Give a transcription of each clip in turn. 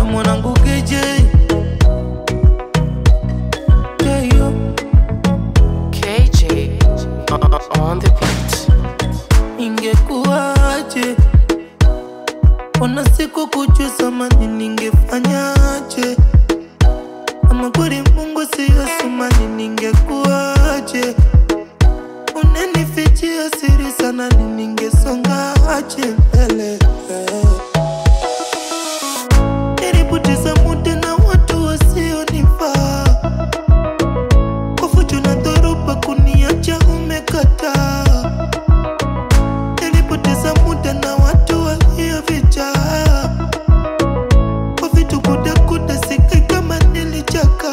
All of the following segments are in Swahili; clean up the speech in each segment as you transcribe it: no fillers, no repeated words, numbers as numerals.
mwanangu KJ. KJ on the beat. Ingekuwaje ona siku kujua samani ningefanyaje? Ama kweli Mungu siyo sumani ningekuwaje? Unanifichia siri sana ningesongaje mbele? Nilipoteza muda na watu wasionifaa, kwa fujo na dhoruba kuniacha umekataa. Nilipoteza muda na watu waliovijaa, kwa vitu kudakuda sikai kama nilichaka.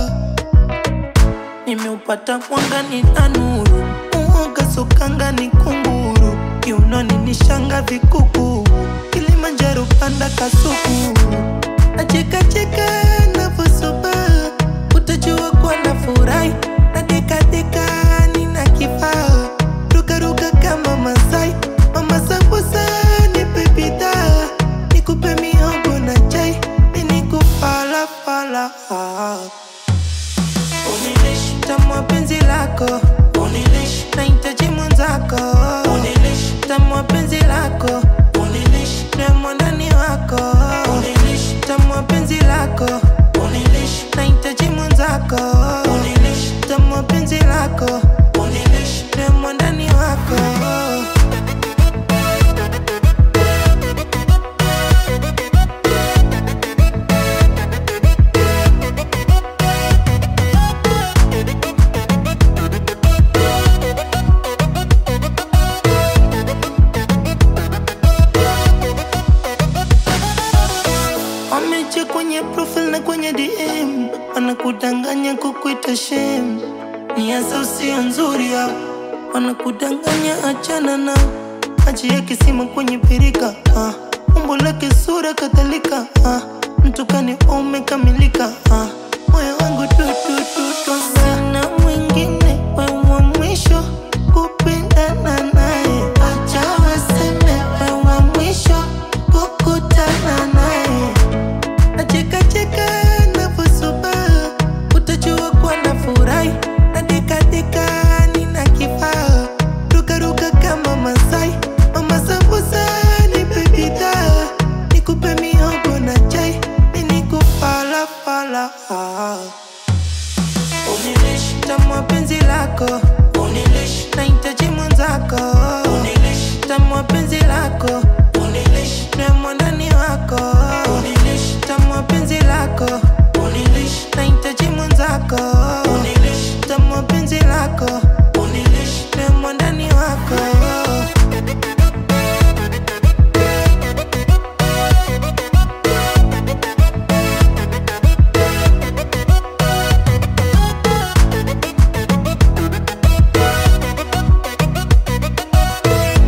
Nimeupata mwanga ni tanuru, uoga sokanga ni kunguru, kiunoni ni shanga vikuku, Kilimanjaro panda kasuku. Nacheka cheka navyosoba, utajua kwa nafurahi. Na deka deka nina kifaa, ruka ruka kama Masai. Mama sambusa nipe bidhaa, nikupe mihogo na chai, mimi nikufala fala. Unilish tamu penzi lako, unilish nahitaji mwenzako, unilish tamu penzi lako, unilish nemo ndani wako, unilish tamu penzi lako, unilish nahitaji mwenzako, unilish tamu penzi lako, unilish nemo ndani wako. Wameche kwenye profile na kwenye DM, wanakudanganya kukuita shame. Nia zao sio nzuri yao, wanakudanganya achana nao. Maji ya kisima kwenye pirika, umbo lake sura kadhalika, mtukani umekamilika, moyo wangu tu sana mwingine wewe wa mwisho kupendana naye. Acha waseme wewe wa mwisho kukutana naye. Nacheka cheka navyosoba, utajua kwa nafurahi. Na deka deka nina kifaa, ruka ruka kama Masai. Mama sambusa nipe bidhaa, nikupe mihogo na chai, mimi nikufala fala. Unilish tamu penzi lako,